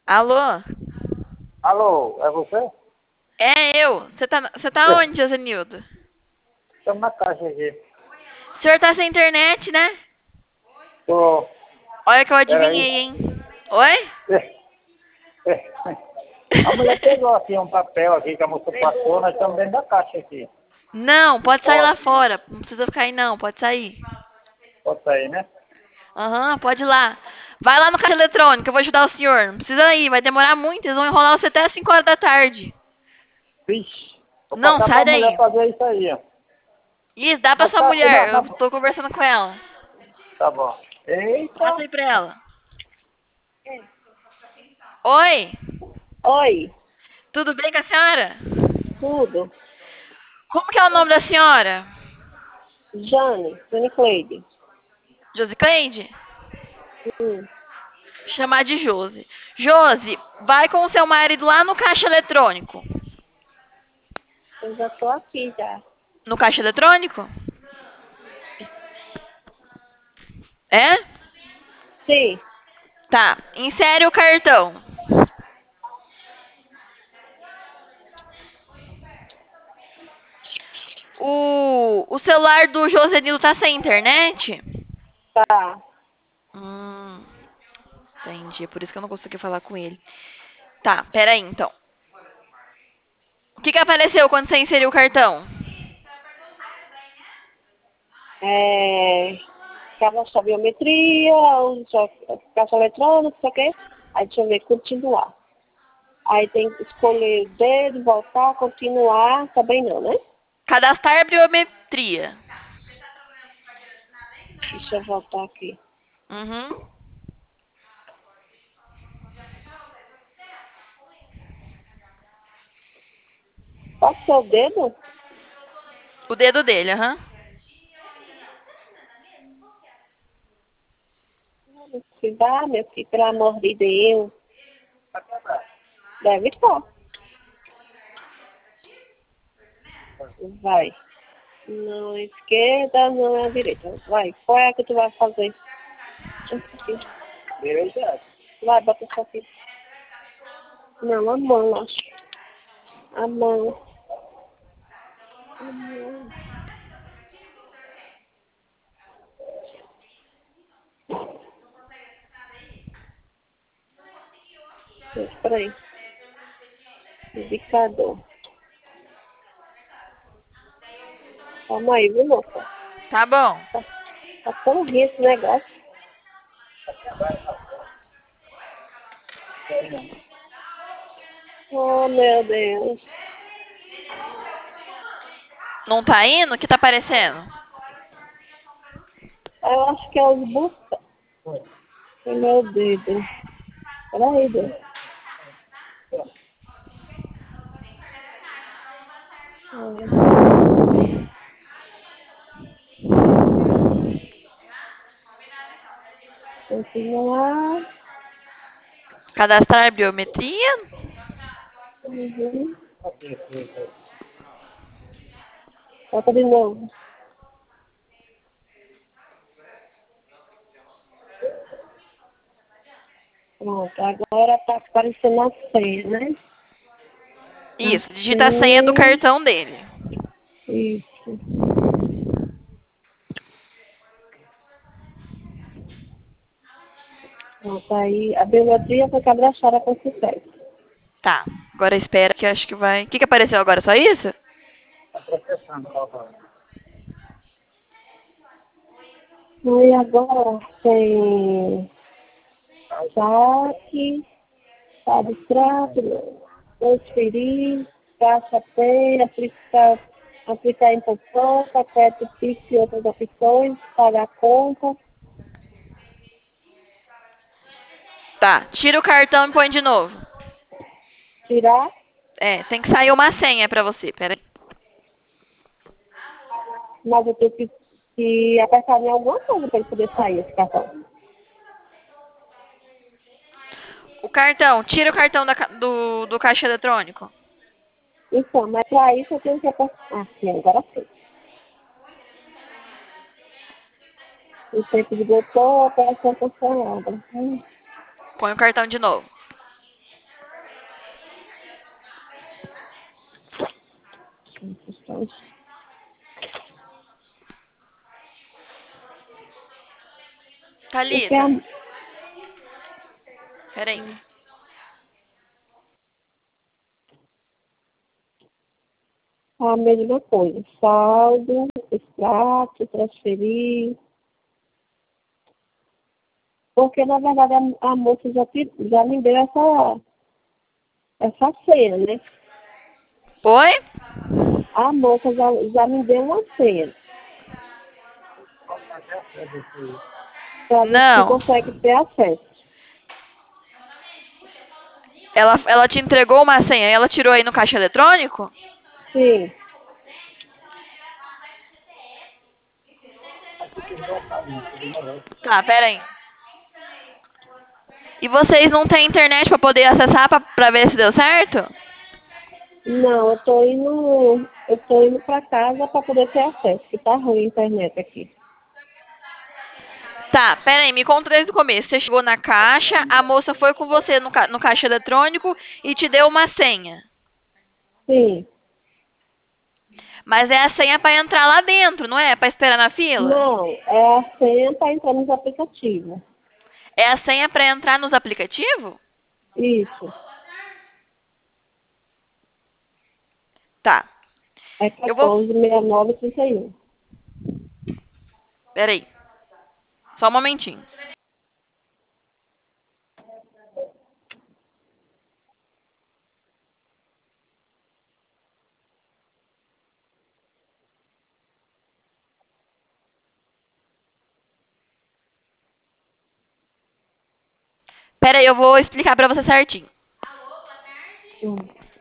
Alô? Alô, é você? É eu. Você tá onde, Josenildo? Estamos na caixa aqui. O senhor tá sem internet, né? Tô. Olha que eu Peraí. adivinhei, hein? Oi? A mulher pegou aqui um papel aqui que a moça passou, nós estamos dentro da caixa aqui. Não, Não pode sair lá pode. fora. Não precisa ficar aí, não. Pode sair. Pode sair, né? Aham, pode ir lá. Vai lá no caixa eletrônico, eu vou ajudar o senhor. Não precisa ir, vai demorar muito. Eles vão enrolar você até as 5 horas da tarde. Vixe. Vou Não, passar para sai a mulher daí. fazer isso aí, ó. Isso, dá pra Mas sua tá, mulher. tá Eu bom. tô conversando com ela. Tá bom. Passa Eita. aí pra ela. Oi, Oi, tudo bem com a senhora? tudo. Como que é o nome da senhora? Jane Cleide. Josicleide? Hum, Chamar de Josi. Josi, vai com o seu marido lá no caixa eletrônico. eu já tô aqui já. No caixa eletrônico? É? Sim, Tá. Insere o cartão. O celular do Josenildo tá sem internet? tá. Hum, entendi. Por isso que eu não consegui falar com ele. Tá, pera aí então. O que que apareceu quando você inseriu o cartão? É, cadastrar biometria, caixa eletrônica, isso aqui. Aí deixa eu ver, continuar. Aí tem que escolher o dedo, voltar, continuar, também não, né? Cadastrar biometria. Deixa eu voltar aqui. Uhum. Pode ser o dedo? O dedo dele, aham. Se dá, meu filho, pelo amor de Deus. Deve estar. Vai. Não é esquerda, não é a direita. Vai, qual é a que tu vai fazer? Aqui. Direita. Vai, bota isso aqui. Não, a mão, acho. A mão. A mão. Espera aí. Indicador. Calma aí, viu, moça? Tá bom. Tá tão ruim esse negócio. Oh, meu Deus. Não tá indo? O que tá aparecendo? Eu acho que é os busca. Meu dedo. Peraí, Deus. Continuar. Cadastrar biometria? Uhum. Bota de novo. Pronto, agora tá aparecendo a senha, né? A Isso, digita a senha do senha. cartão dele. Isso. Pronto, aí a biometria foi cadastrada com sucesso. Tá. Agora espera que eu acho que vai. O que que apareceu agora? Só isso? Está processando, por favor. E agora tem saque, abstrato, transferir, caixa tem, aplicar em poupança, crédito Pix e outras opções, pagar a conta, Tá. Tira o cartão e põe de novo. tirar, É, tem que sair uma senha pra você. Pera aí. mas eu tenho que apertar em alguma coisa para ele poder sair esse cartão. O cartão. Tira o cartão do caixa eletrônico. Então, mas para isso eu tenho que apertar. Ah, sim, agora sim. O tempo de botão, operação cancelada. Põe o cartão de novo. O que é Thalita, peraí. a mesma coisa. Saldo, extrato, transferir. Porque, na verdade, a moça já me deu essa senha, né? Oi? A moça já me deu uma senha. Para ver se Não. consegue ter acesso. Ela te entregou uma senha e ela tirou aí no caixa eletrônico? Sim. Tá, peraí. E vocês não têm internet pra poder acessar pra ver se deu certo? Não, eu tô indo para casa para poder ter acesso, que tá ruim a internet aqui. Tá, peraí, me conta desde o começo. Você chegou na caixa, a moça foi com você no caixa eletrônico e te deu uma senha. Sim. Mas é a senha pra entrar lá dentro, não é? Pra esperar na fila? Não, é a senha para entrar nos aplicativos. É a senha pra entrar nos aplicativos? Isso. Tá. É Eu vou. 146931. Peraí. Só um momentinho. Peraí, eu vou explicar pra você certinho. Hum.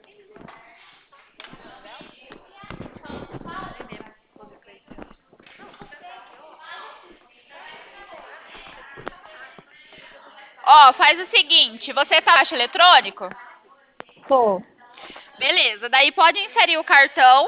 Ó, faz o seguinte, você tá caixa eletrônico? Tô. Beleza, daí pode inserir o cartão.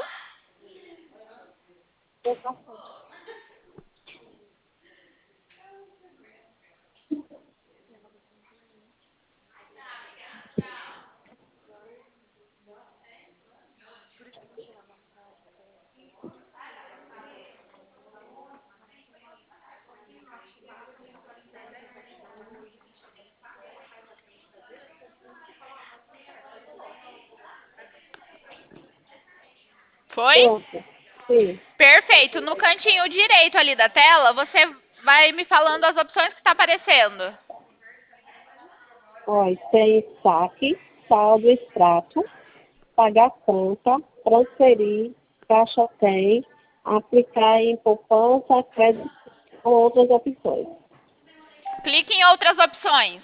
Foi? Pronto. Sim. Perfeito. No cantinho direito ali da tela, você vai me falando as opções que está aparecendo. Olha, tem saque, saldo, extrato, pagar conta, transferir, caixa tem, aplicar em poupança, crédito ou outras opções. Clique em outras opções.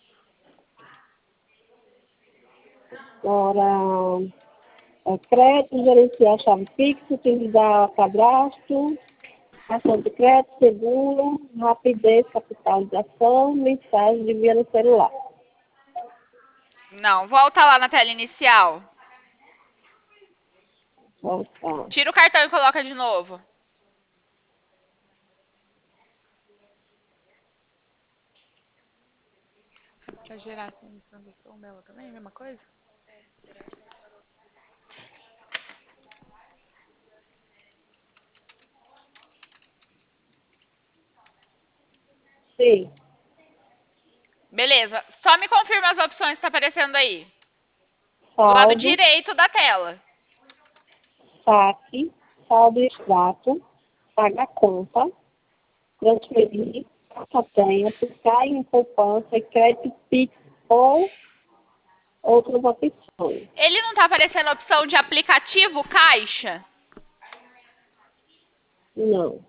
Agora, crédito, gerenciar chave fixa, utilizar cadastro, cartão de crédito, seguro, rapidez, capitalização, mensagem de via no celular. Não, volta lá na tela inicial. Voltar. Tira o cartão e coloca de novo. Pra gerar a transação dela também, a mesma coisa? Sim, Beleza. Só me confirma as opções que está aparecendo aí. Do lado saldo, direito da tela. saque, saldo, extrato, pagar conta, transferir, só tem, aplicar em poupança, crédito PIX ou outras opções. Ele não está aparecendo a opção de aplicativo caixa? Não.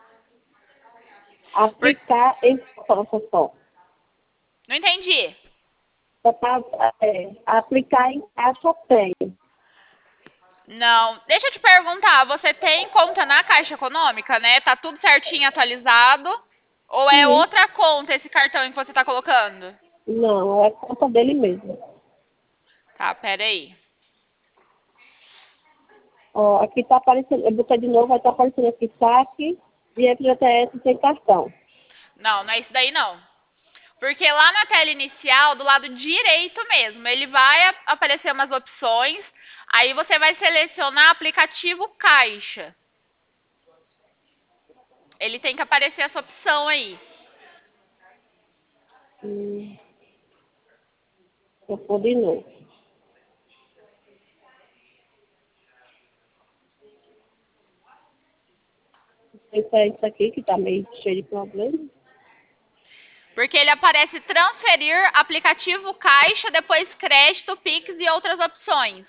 Aplicar em poupança só. Não entendi. Só tá, aplicar em caixa tem. Não. Deixa eu te perguntar, você tem conta na Caixa Econômica, né? Tá tudo certinho atualizado? Ou é Sim. outra conta esse cartão que você tá colocando? Não, é conta dele mesmo. Tá, pera aí. Ó, aqui tá aparecendo, eu botei de novo, vai estar aparecendo aqui saque e FGTS sem cartão. Não, não é isso daí não. Porque lá na tela inicial, do lado direito mesmo, ele vai aparecer umas opções, aí você vai selecionar aplicativo caixa. Ele tem que aparecer essa opção aí. Vou pôr de novo. Isso aqui que tá meio cheio de problema. Porque ele aparece transferir, aplicativo Caixa, depois crédito, Pix e outras opções.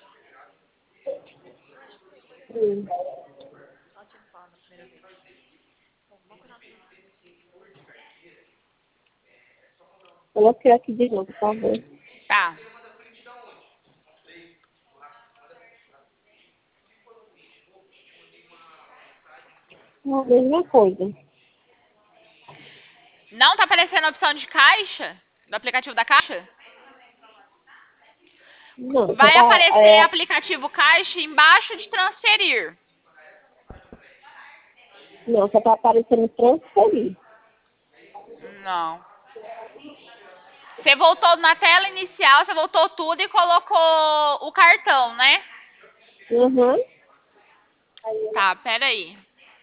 Hum. Coloquei aqui de novo, por favor. Tá. A mesma coisa. Não tá aparecendo a opção de caixa? Do aplicativo da Caixa? Não, só Vai tá, aparecer aplicativo Caixa embaixo de transferir. não, só tá aparecendo transferir. Não. Você voltou na tela inicial, você voltou tudo e colocou o cartão, né? Uhum. Tá, peraí.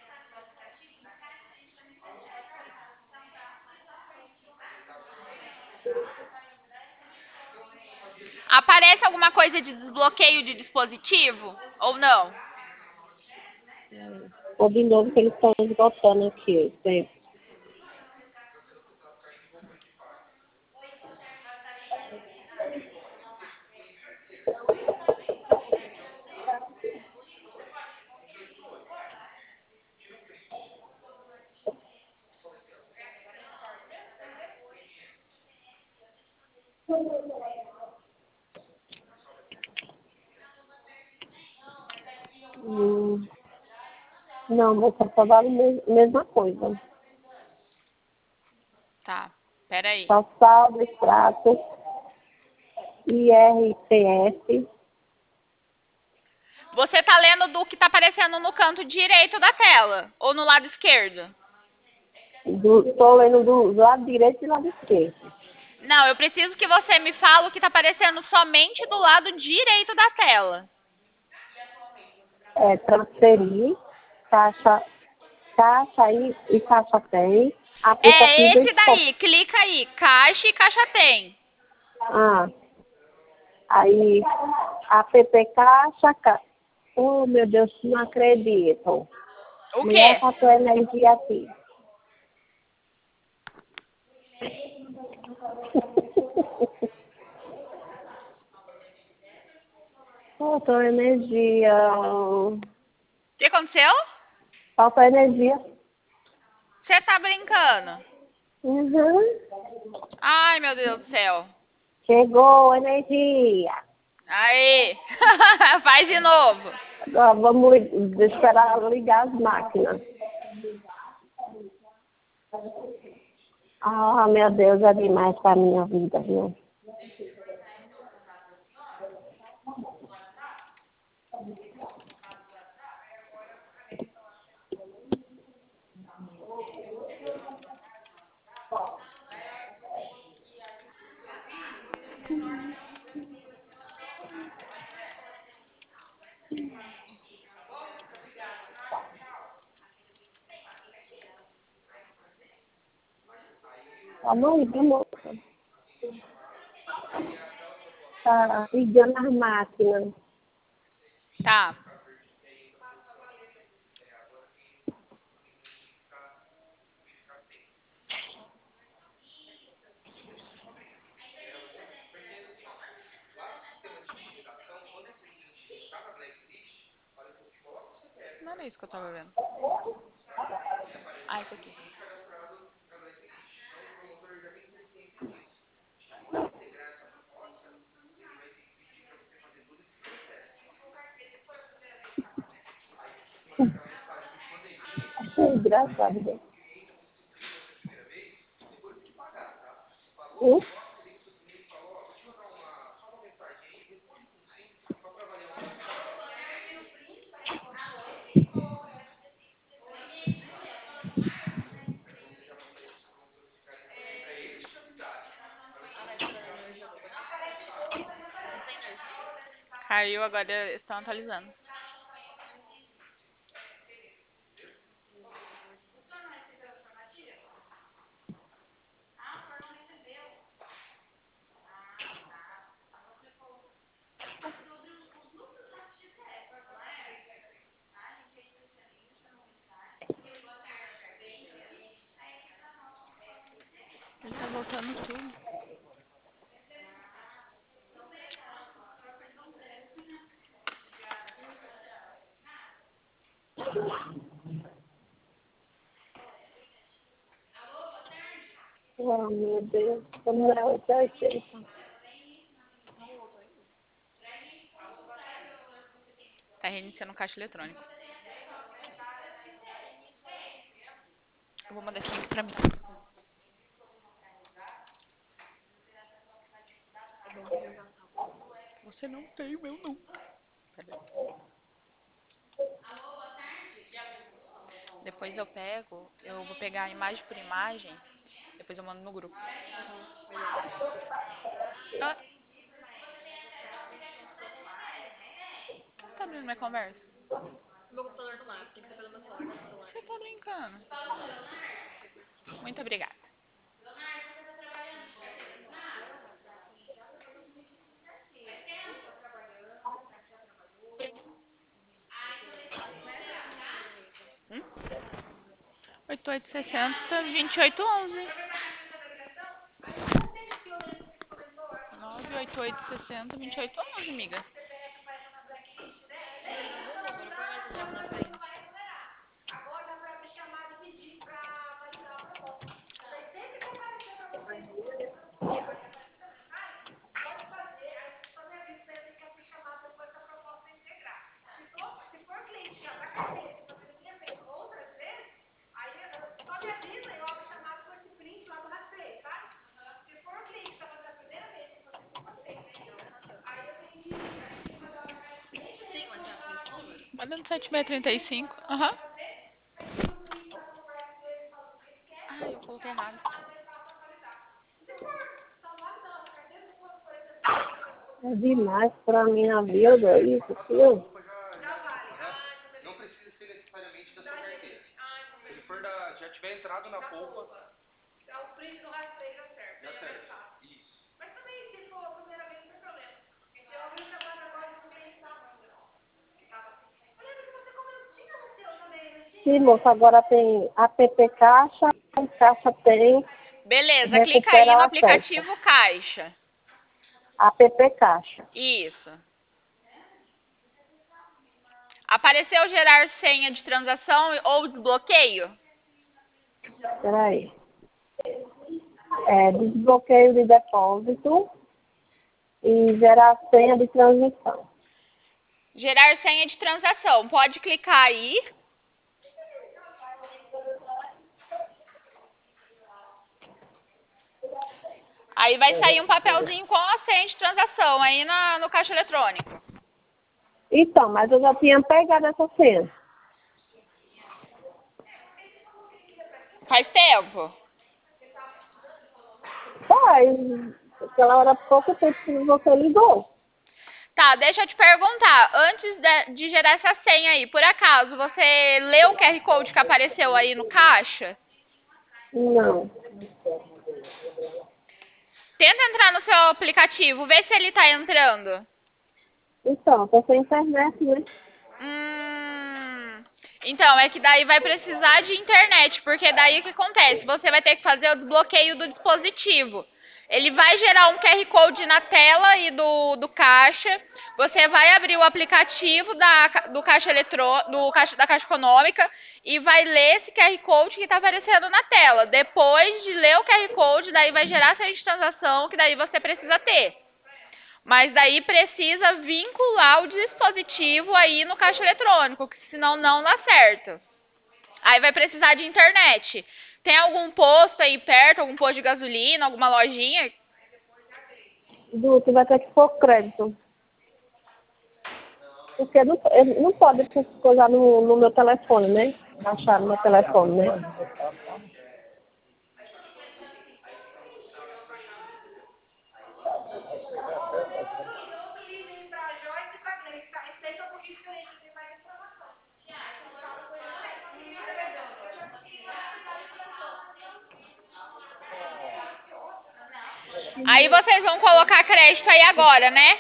Aparece alguma coisa de desbloqueio de dispositivo? Ou não? Ou de novo que eles estão esgotando aqui, sempre. Não, moça, só vale mesma coisa. Tá, peraí. Só saldo, extrato, IRPF. Você tá lendo do que tá aparecendo no canto direito da tela? Ou no lado esquerdo? Estou lendo do lado direito e do lado esquerdo. Não, eu preciso que você me fale o que tá aparecendo somente do lado direito da tela. Transferir, caixa e caixa tem. É Aplicativo esse daí, clica aí, Caixa e Caixa Tem. Aí, app caixa, oh meu Deus, não acredito. O Mulher quê? com a tua energia aqui. Faltou energia. O que aconteceu? Faltou energia. Você tá brincando? Uhum. Ai, meu Deus do céu. Chegou energia. Aí, faz de novo. Agora vamos esperar ligar as máquinas. Ah, meu Deus, é demais para minha vida, viu? Vamos aí, vamos. Tá ligando as máquinas. Tá. Não era isso que eu tava vendo. Ah, isso aqui. Achei engraçado, né? Caiu, agora estão atualizando. voltando tudo. Oh, meu Deus. Como é 880. Tá reiniciando o caixa eletrônico. Eu vou mandar esse link pra mim. Você não tem, meu não. Pera aí. Depois eu vou pegar imagem por imagem, depois eu mando no grupo. Ah, tá abrindo minha conversa? Meu computador não abre, tem que ser pelo meu celular. Você tá brincando? Muito obrigada. Hum? 8860 2811. 98860 2811, amiga. Manda no 7635. Aham. Ai, eu coloquei errado. É demais pra mim abrir isso, viu? Não precisa ser necessariamente da sua carteira. Se ele for já tiver entrado na polpa. Dá o print do rastreio, já serve. Já serve. Isso. Mas também, se for a primeira vez, não tem problema. Porque eu abri o chamado agora e não tem nada. Eu lembro que você tinha no seu também, não tinha? Sim, moça, agora tem app Caixa, Caixa tem, Beleza, clica aí recupera no o acesso. aplicativo Caixa. App Caixa. Isso. Apareceu gerar senha de transação ou desbloqueio? Peraí. Desbloqueio de depósito e gerar senha de transmissão. Gerar senha de transação. Pode clicar aí. Aí vai sair um papelzinho com a senha de transação aí no caixa eletrônico. Então, mas eu já tinha pegado essa senha. Faz tempo? Faz. Aquela hora pouco tempo que você ligou. Tá, deixa eu te perguntar. Antes de gerar essa senha aí, por acaso, você leu o QR Code que apareceu aí no caixa? Não. Tenta entrar no seu aplicativo, vê se ele tá entrando. Então, tô sem internet, né? Então, é que daí vai precisar de internet, porque daí o que acontece? Você vai ter que fazer o desbloqueio do dispositivo. Ele vai gerar um QR Code na tela aí do caixa. Você vai abrir o aplicativo do caixa da Caixa Econômica e vai ler esse QR Code que está aparecendo na tela. Depois de ler o QR Code, daí vai gerar a senha de transação que daí você precisa ter. Mas daí precisa vincular o dispositivo aí no caixa eletrônico, que senão não dá certo. Aí vai precisar de internet. Tem algum posto aí perto, algum posto de gasolina, alguma lojinha? Tu vai ter que pôr crédito. Porque não pode coisar no meu telefone, né? Baixar no meu telefone, né? Aí vocês vão colocar crédito aí agora, né?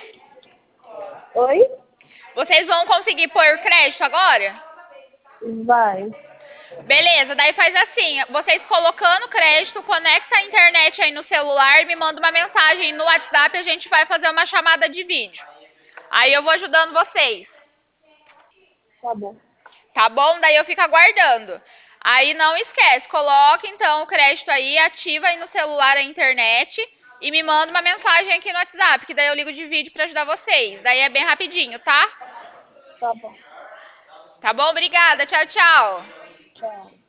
Oi? Vocês vão conseguir pôr crédito agora? Vai. Beleza, daí faz assim, vocês colocando crédito, conecta a internet aí no celular e me manda uma mensagem no WhatsApp, a gente vai fazer uma chamada de vídeo. Aí eu vou ajudando vocês. Tá bom. Tá bom? Daí eu fico aguardando. Aí não esquece, coloca então o crédito aí, ativa aí no celular a internet e me manda uma mensagem aqui no WhatsApp, que daí eu ligo de vídeo pra ajudar vocês. Daí é bem rapidinho, tá? Tá bom. Tá bom? Obrigada. Tchau, tchau. Tchau.